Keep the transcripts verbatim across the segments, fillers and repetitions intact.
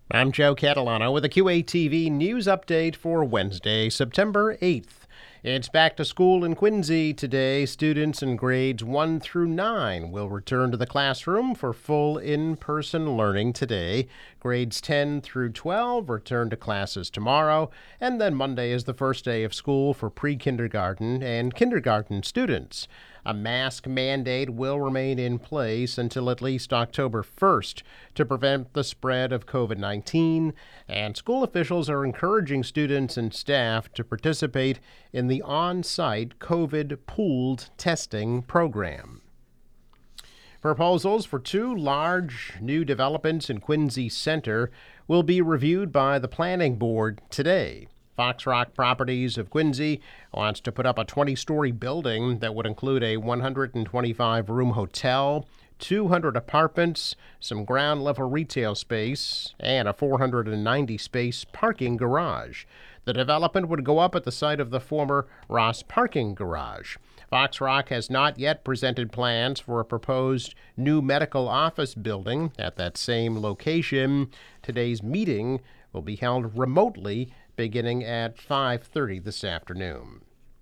I'm Joe Catalano with a Q A T V news update for Wednesday, September eighth. It's back to school in Quincy today. Students in grades one through nine will return to the classroom for full in-person learning today. Grades ten through twelve return to classes tomorrow, and then Monday is the first day of school for pre-kindergarten and kindergarten students. A mask mandate will remain in place until at least October first to prevent the spread of COVID nineteen, and school officials are encouraging students and staff to participate in the on-site COVID pooled testing program. Proposals for two large new developments in Quincy Center will be reviewed by the Planning Board today. Fox Rock Properties of Quincy wants to put up a twenty-story building that would include a one hundred twenty-five room hotel, two hundred apartments, some ground-level retail space, and a four hundred ninety space parking garage. The development would go up at the site of the former Ross Parking Garage. Fox Rock has not yet presented plans for a proposed new medical office building at that same location. Today's meeting will be held remotely beginning at five thirty this afternoon.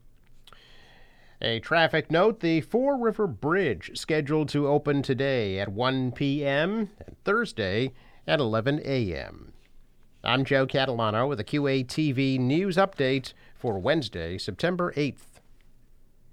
A traffic note, the Fore River Bridge scheduled to open today at one p.m. and Thursday at eleven a.m. I'm Joe Catalano with a Q A T V news update for Wednesday, September eighth.